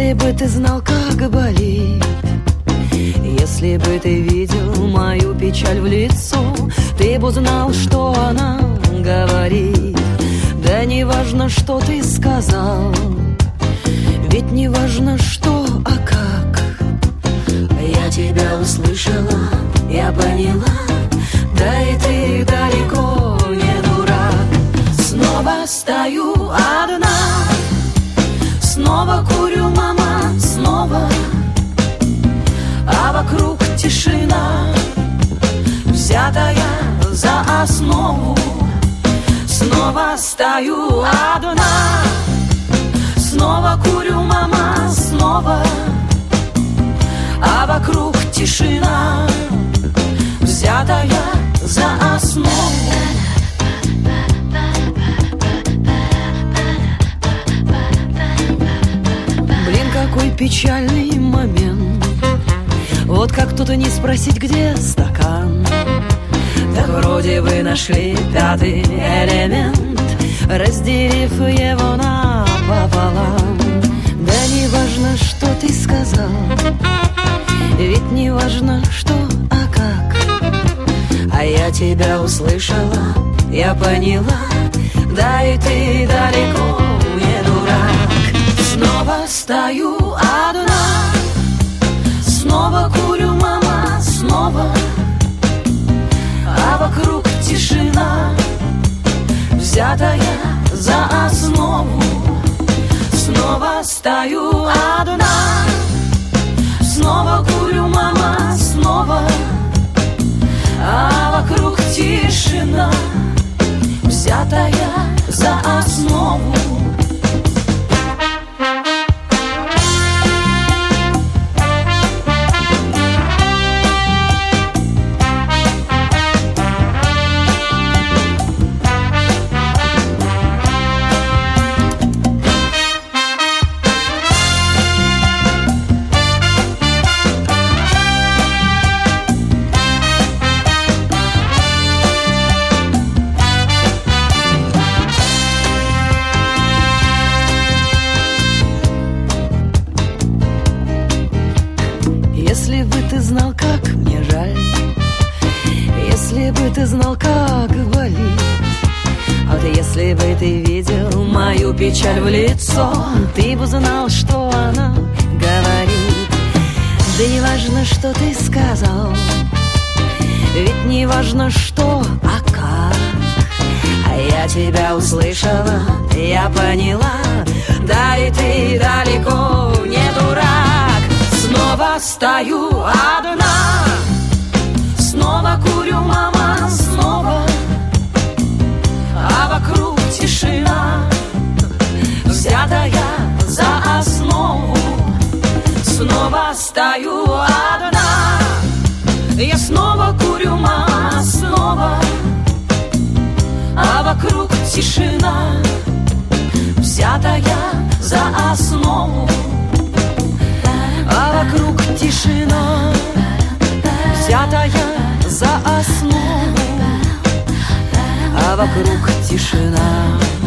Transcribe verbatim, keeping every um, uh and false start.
Если бы ты знал, как болит, если бы ты видел мою печаль в лицо, ты бы узнал, что она говорит. Да не важно, что ты сказал, ведь не важно, что, а как. Я тебя услышала, я поняла, да и ты далеко не дурак. Снова стою одна, снова курю, мама, снова, а вокруг тишина, взятая за основу. Снова стою одна, снова курю, мама, снова, а вокруг тишина, взятая за основу. Блин, какой печальный момент. Вот как тут и не спросить, где стакан. Так вроде вы нашли пятый элемент, разделив его напополам. Да не важно, что ты сказал, ведь не важно, что, а как. А я тебя услышала, я поняла, да и ты далеко не дурак. Снова стою одна, снова курю, мама, снова, а вокруг тишина, взятая за основу. Снова стою одна, снова курю, мама, снова, а вокруг тишина, взятая за основу. Если бы ты знал, как мне жаль, если бы ты знал, как болит, вот если бы ты видел мою печаль в лицо, ты бы знал, что она говорит. Да не важно, что ты сказал, ведь не важно, что, а как. А я тебя услышала, я поняла, да и ты далеко не дурак. Снова стою одна, снова курю, мама, снова, а вокруг тишина, взятая за основу. Снова стою одна, я снова курю, мама, снова, а вокруг тишина, взятая за основу. А вокруг тишина, взятая за основу, а вокруг тишина.